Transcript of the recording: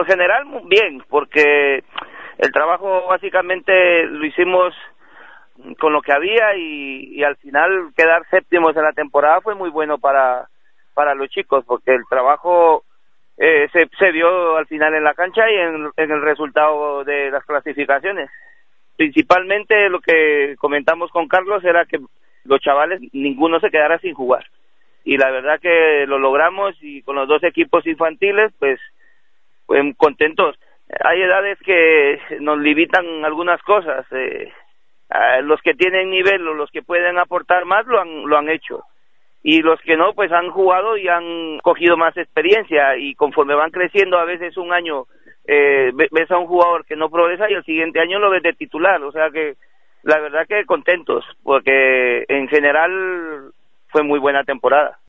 general, bien, porque el trabajo básicamente lo hicimos con lo que había y al final quedar séptimos en la temporada fue muy bueno para los chicos, porque el trabajo se vio al final en la cancha y en el resultado de las clasificaciones. Principalmente lo que comentamos con Carlos era que los chavales, ninguno se quedara sin jugar. Y la verdad que lo logramos y con los dos equipos infantiles, pues contentos. Hay edades que nos limitan algunas cosas. Los que tienen nivel o los que pueden aportar más lo han hecho. Y los que no, pues han jugado y han cogido más experiencia. Y conforme van creciendo, a veces un año ves a un jugador que no progresa y el siguiente año lo ves de titular. O sea que la verdad que contentos, porque en general fue muy buena temporada.